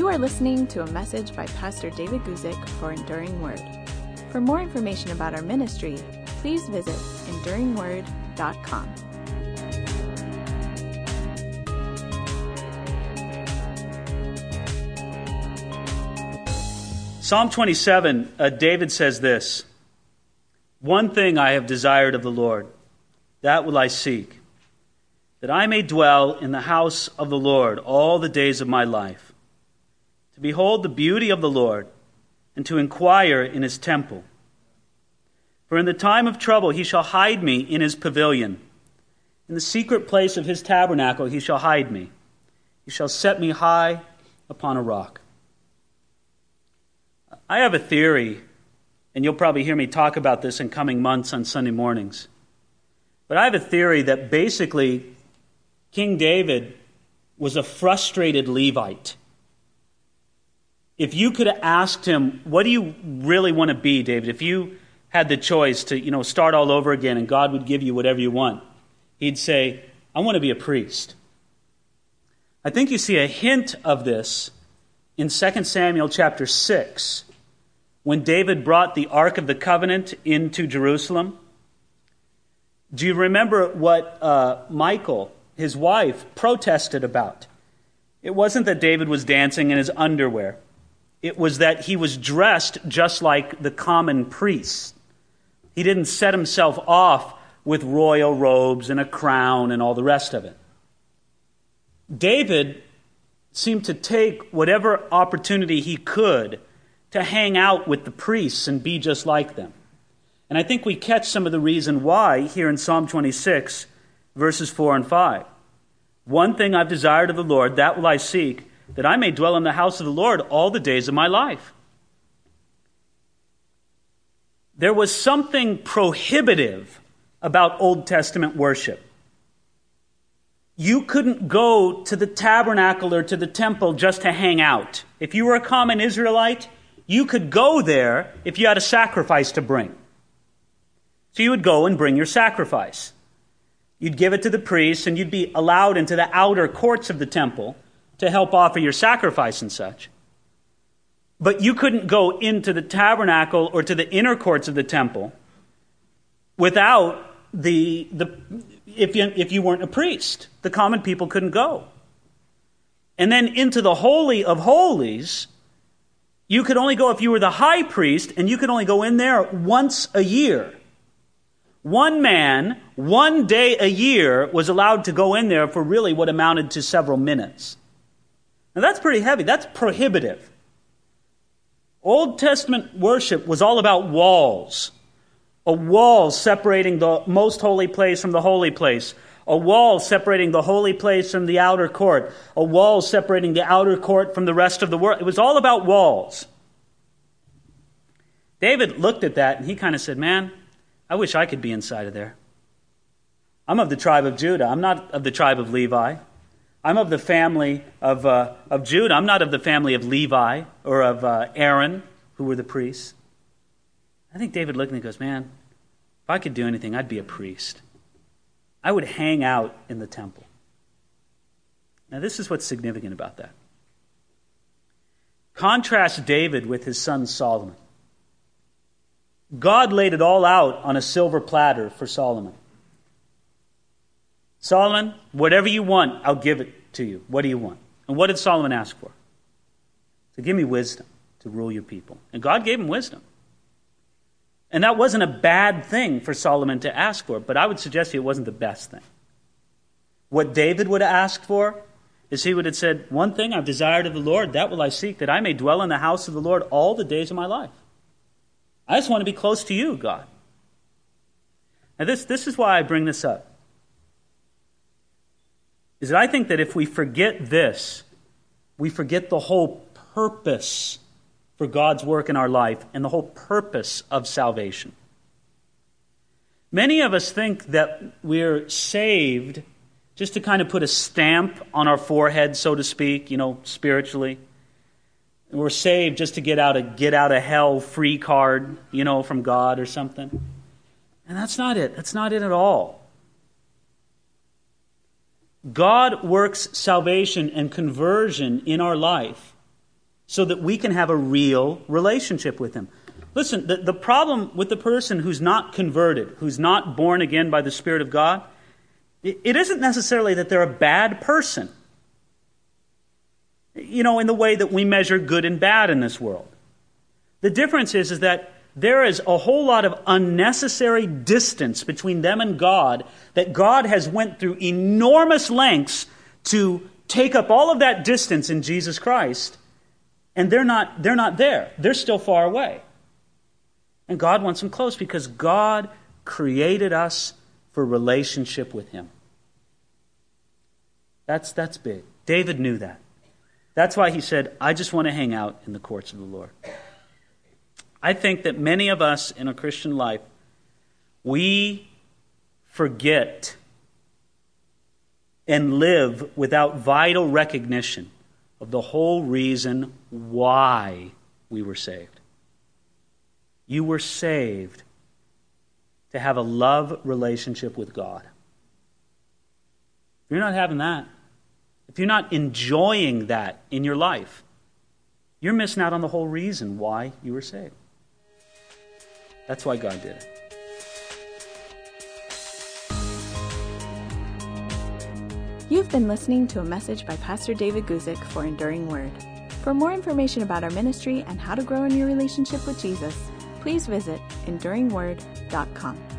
You are listening to a message by Pastor David Guzik for Enduring Word. For more information about our ministry, please visit enduringword.com. Psalm 27, David says this, "One thing I have desired of the Lord, that will I seek, that I may dwell in the house of the Lord all the days of my life, to behold the beauty of the Lord, and to inquire in his temple. For in the time of trouble he shall hide me in his pavilion. In the secret place of his tabernacle he shall hide me. He shall set me high upon a rock." I have a theory, and you'll probably hear me talk about this in coming months on Sunday mornings. But I have a theory that basically King David was a frustrated Levite. If you could have asked him, what do you really want to be, David? If you had the choice to, start all over again and God would give you whatever you want, he'd say, I want to be a priest. I think you see a hint of this in 2 Samuel chapter 6, when David brought the Ark of the Covenant into Jerusalem. Do you remember what Michal, his wife, protested about? It wasn't that David was dancing in his underwear. It was that he was dressed just like the common priests. He didn't set himself off with royal robes and a crown and all the rest of it. David seemed to take whatever opportunity he could to hang out with the priests and be just like them. And I think we catch some of the reason why here in Psalm 26, verses 4 and 5. "One thing I've desired of the Lord, that will I seek, that I may dwell in the house of the Lord all the days of my life." There was something prohibitive about Old Testament worship. You couldn't go to the tabernacle or to the temple just to hang out. If you were a common Israelite, you could go there if you had a sacrifice to bring. So you would go and bring your sacrifice. You'd give it to the priest, and you'd be allowed into the outer courts of the temple to help offer your sacrifice and such. But you couldn't go into the tabernacle or to the inner courts of the temple without if you weren't a priest. The common people couldn't go. And then into the Holy of Holies, you could only go if you were the high priest, and you could only go in there once a year. One man, one day a year, was allowed to go in there for really what amounted to several minutes. Now that's pretty heavy. That's prohibitive. Old Testament worship was all about walls. A wall separating the most holy place from the holy place. A wall separating the holy place from the outer court. A wall separating the outer court from the rest of the world. It was all about walls. David looked at that and he kind of said, man, I wish I could be inside of there. I'm of the tribe of Judah. I'm not of the tribe of Levi. I'm of the family of Judah. I'm not of the family of Levi or of Aaron, who were the priests. I think David looked and he goes, man, if I could do anything, I'd be a priest. I would hang out in the temple. Now, this is what's significant about that. Contrast David with his son Solomon. God laid it all out on a silver platter for Solomon. Solomon, whatever you want, I'll give it to you. What do you want? And what did Solomon ask for? To give me wisdom to rule your people. And God gave him wisdom. And that wasn't a bad thing for Solomon to ask for, but I would suggest to you it wasn't the best thing. What David would have asked for is he would have said, one thing I've desired of the Lord, that will I seek, that I may dwell in the house of the Lord all the days of my life. I just want to be close to you, God. Now this is why I bring this up. Is that I think that if we forget this, we forget the whole purpose for God's work in our life and the whole purpose of salvation. Many of us think that we're saved just to kind of put a stamp on our forehead, so to speak, spiritually. We're saved just to get out of hell free card, from God or something. And that's not it. That's not it at all. God works salvation and conversion in our life so that we can have a real relationship with him. Listen, the problem with the person who's not converted, who's not born again by the Spirit of God, it isn't necessarily that they're a bad person, in the way that we measure good and bad in this world. The difference is that there is a whole lot of unnecessary distance between them and God, that God has went through enormous lengths to take up all of that distance in Jesus Christ, and they're not there. They're still far away. And God wants them close because God created us for relationship with him. That's big. David knew that. That's why he said, I just want to hang out in the courts of the Lord. I think that many of us in a Christian life, we forget and live without vital recognition of the whole reason why we were saved. You were saved to have a love relationship with God. If you're not having that, if you're not enjoying that in your life, you're missing out on the whole reason why you were saved. That's why God did it. You've been listening to a message by Pastor David Guzik for Enduring Word. For more information about our ministry and how to grow in your relationship with Jesus, please visit enduringword.com.